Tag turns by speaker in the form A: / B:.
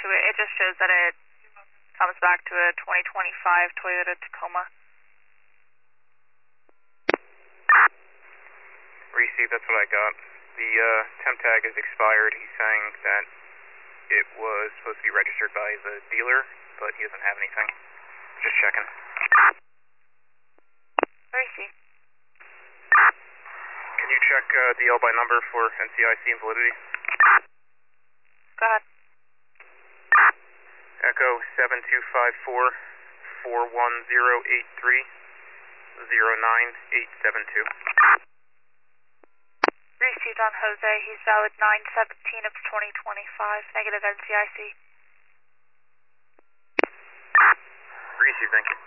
A: to it. It just shows that it comes back to a 2025 Toyota Tacoma.
B: Received, that's what I got. The temp tag is expired. He's saying that it was supposed to be registered by the dealer, but he doesn't have anything. Just checking.
A: Received.
B: Can you check DL by number for NCIC and validity?
A: Go ahead.
B: Echo 7254 41083 09872.
A: Received on Jose. He's valid 9/17 of 2025. Negative NCIC.
B: Received, thank you.